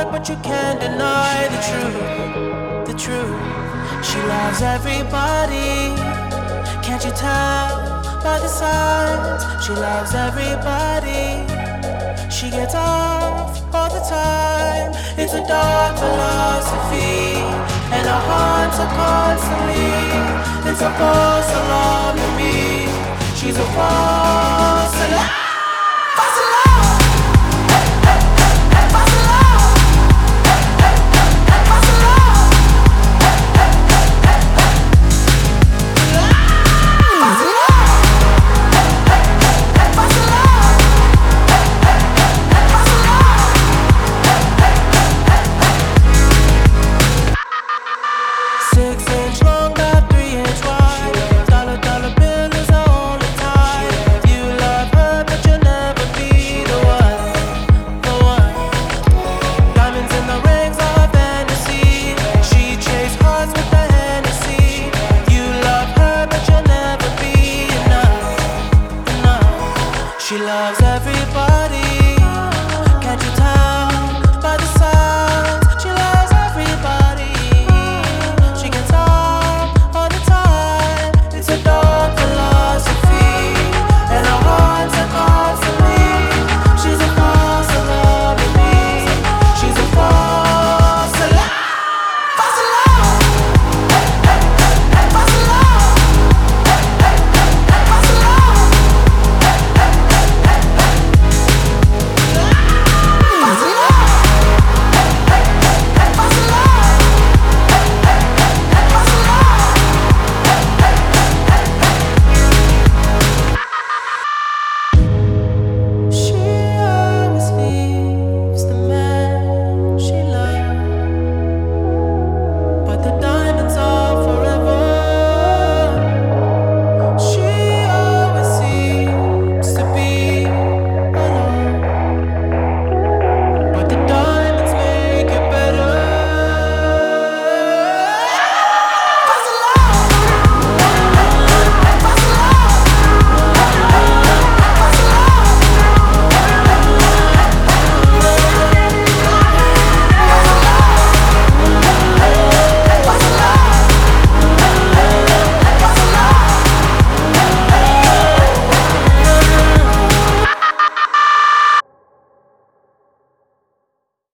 hard, but you can't deny the truth, the truth. She loves everybody, can't you tell by the signs? She loves everybody, she gets off all the time. It's a dark philosophy, and our hearts are constantly. It's a false alarm to me. She's a false alarm.